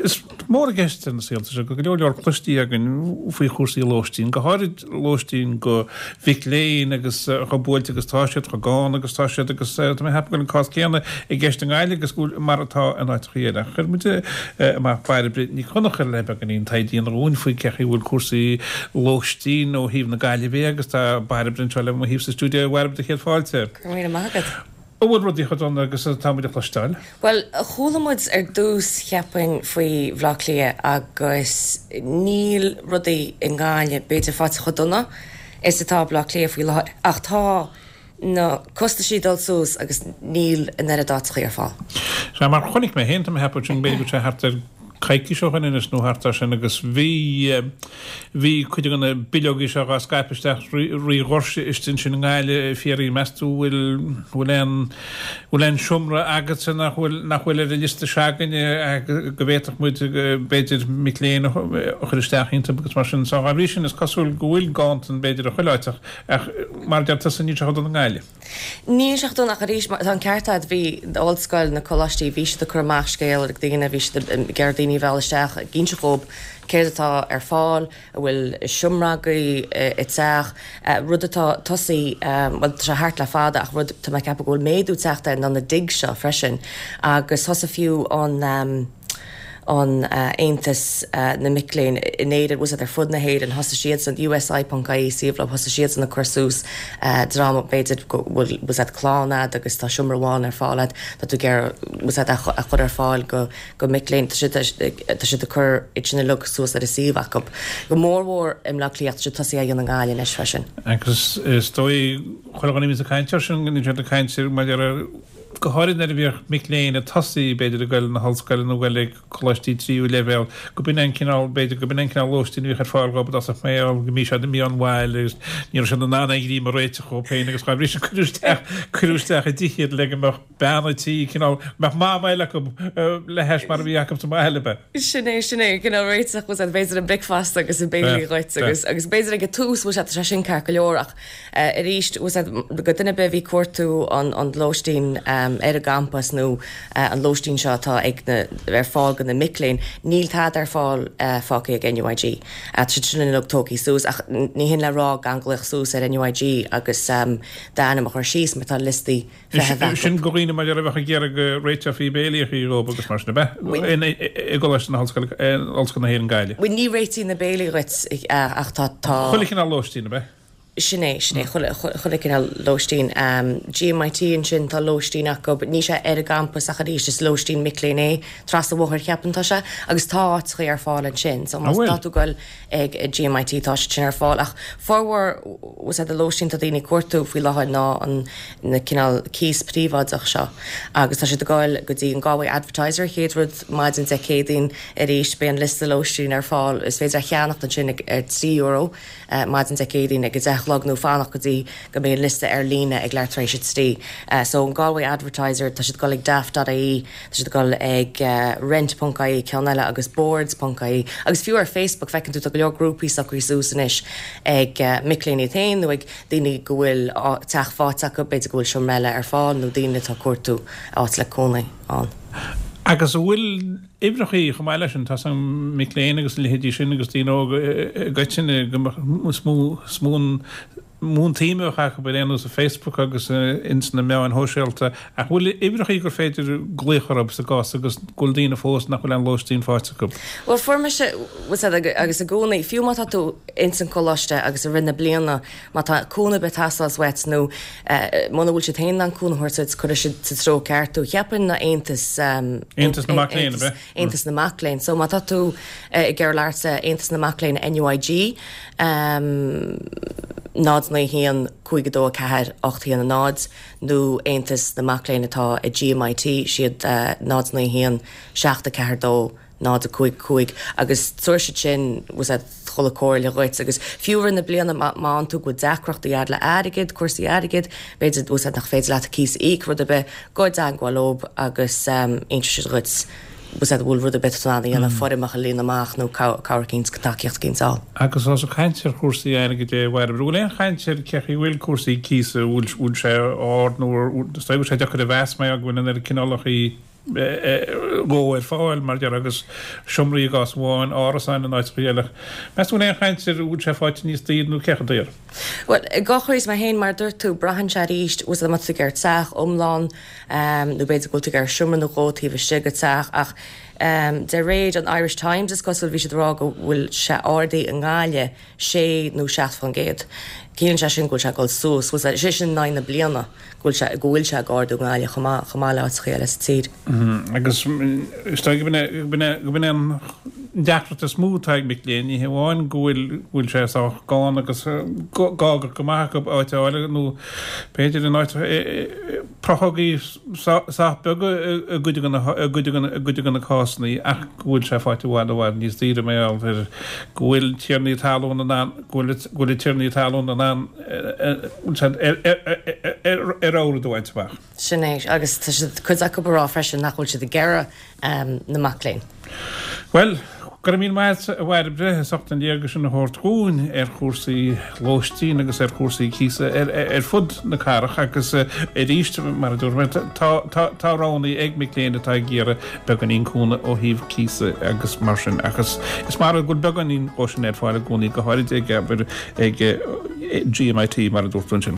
is mór gestin síalta go leor clustí agin faoi chósaí lóistín, go háid lóistín go bhicléin agus chobúilt agus táisiad go gáin agus táisiad agus mé heb goin cá céanna i gceist an gáile agus gúil martá an áitríad. Chur muide má fear brit ní chunachar lebe gan íon taidíon rún faoi cechaí bhfuil cuasaí lóistín ó híomh na gáile bhé agus tá bair brintáile mo híomh sa stúdio bhharb de chéad fáilte. Mí mágad. Bhfuil rudí chun agus táid a chluisteáil? Well, chulamid dús cheappain faoi bhlachlia agus níl rudaí in gáile beidir fáte chudonna is atá bhlachlia faoi láth ach tá na costa sí dul sús agus níl in dáchaí ar fáil. Se mar chonig mé hénta hepa sin beidir go hartar caiici seochain inas nó hartar sin agus bhí chuide ganna bilogí seo a Skypeisteach rí ghorse istin sin gáile fiarí meú bhfuil siomra agat san nachhfuil a lista seagan go bhéach muid beidir miléon chuisteachínta agus mar sin á rí sin is cosúil gohfuil gáint an beidir a chuileiteach ach mar deartta san ní se an gáile. Ní seachú nach ríéis an ceartad bhí ollscoil na choláistí bhí de chumach scéil ag daine bhí Gerdaí bheisteach a gínse chób céirtá ar fáil a bhfuil siomragaí itseach rudatá tosaí bhil se hart le fada ach rud tá cepa bhfuil méadú teachta an na dig seo freisin agus thosa fiú an Aontas na Mickléin in éidir was ar fud na héad an hosa siad an USI.caí síomh hosa siad an na cuasús drama beidir was chlána agus tá siomrháin ar fáilad dat tú gur was a chud ar fáil go Mickléin tá si a chur itna lu sús ar a síomh go mórhór im lelíocht si tosaí a dhéanana gáile is freisin. Agus stoi chugan mí a caiintear sin gan a caiintir mar go háid na bhíoh Mickléin a tosaí beidir a gail na hallscoil nó bhfuil choláistí tríú level go bin an cinál beidir go bin an cinál lóistín bhí fáil go as mé go mí se mí an bhil is ní se nána rí mar réite chopéin agus rí chuústeach a ddíchiad le mar benatí cinál meach má bhile go le heis mar bhí acham má heilepe. Sinné cinál réiteach was an beidir an bricfast agus an béí réit agus beidir go túús was se sin car go leorach i ríist go duine be bhí cuatú an lóistín ar a gampas nó an lóistín seo tá ag ar fáil gan na Mickléin níl tá ar fáil fácaí ag NUIG sin le tóí sús ach ní hin le rá ganglaach sús ar NUIG agus dána mar síos me tá listí sin goíine mar a bhecha ggéar go réite fí béalaach í ró agus mar na be i go leis na hallscoil na héan gáile. Bhí ní réití na béalaí rit ach tá chulik na lóistín be. Sinné chulik lóistín GMIT an sin tá lóistíach go ní sé ar a gampas a ríéis is lóistín Mickléin tras a bhthir cheapanta se agus tá chuí ar fáil an sin so tú goil ag GMIT tá sin ar fáil ach forhar was a lóistín a daoine cuatú fao lehaid ná an na cinál cíos príomhaach seo agus tá si gáil go dtí an gáhaid advertiser chéadrud maidin de cédaín a ríéis be an lista lóistín ar fáil is féidir a cheannacht an sin ar €3 maidin de cédaín agus lag nó fánach gotí go mé lista ar lína ag leirtrééis tí. So an Galway advertiser tá si go ag daft.í, tá si go ag rent.caí ceanile agus boards.caí agus fiú ar Facebook fecinn tú go leor grúpaí sacrí súsanis ag Mickléin tain nó ag daoine go bhfuil teach fáteach go beidir go bhfuil siomréile ar fáil nó daoine tá cuatú áit le cónaí an. Agus bhfuil ibrachí go maiile sin tá an Mickléin agus lehédí sin agus tí gaiitsinna smún mún tíimeach go béanú a Facebook agus insna me an hóisialta a bhfuil ibrachí gur féidir gléchar sa gás agus goldína fós nach bhfuil an lóistín fáte go. Well forme se was agus a gcónaí fiú má tú insan choláiste agus a rinne blianana má tá cúna betáas wet nó mna bhfuil si tain an cúnahirsid chu si tró ceartú cheapan na Aontas na Mickléin be. Aontas na Mickléin, so má tú i ggéir leirsa Aontas na Mickléin NUIG nád na hían 52 ceir 8 hían nád nó Aontas na Mickléin atá i GMIT siad nád na hían 7 ceir 2 nád a 5 agus tuairse sin was a chola cóir le roiit agus fiúr na blianana má an tú go deachreacht iad le airigid cuasaí airigid beidir was nach féidir le a cís íc rud a be goid an gháilób agus intre ruits was a bhfuil rud a bit tána ana forimach a lína amach nó cabhar cíns gotaíocht cínsá. Agus as a chaintear cuasaí airigid bhar bhfuil chaintear cechaí bhfuil cuasaí císa bhfuil sé áard nó stoibh sé deachar a bheas mé a gine ar cinálach í góir fáil mar dear agus siomraí gas bháin árasáin an áitréalach. Meún é chaintir út sé fáit níos tíadú cechantíir. Well, gachuirs ma héin mar dúir tú brahan se ríist ús mat gur teach omláin nó beidir go gur siúman nó gótíh sigad teach ach de réid an Irish Times is gosil ví sé rá go bhfuil se ádaí an gáile sé nó 6 fan géad. Cíann se sin gúil se gáil sús, was sé sin 9 bliana gúil se gáardú gáile chomá le chéile tíd. Agus go bin an deachrat a smútáid mic léanaí heháin gúil sé gáin agus gágur goach áiteáile nó péidir an áit prothgaí go gan na cásannaí ach gúil sé fáite bhhaid níos tíre mé ar gúil tíarnaí talún gúil tíarnaí talún an áradúhaintbach. Sinnéis agus chud go bará freisin nachhfuil si de gera na Maclean. Well, gur mín maid a bhhair brethe socht an déargus sin na hórtún chósaí lóistín agus chósaí císa fud na carach agus ríiste mar dúir táránnaí ag miléana atá géara began ícúna ó híomh císa agus mar sin agus is mar a go began ín ó sin fáil a gúnaí go háid ag GMIT mar a dúirtún sin.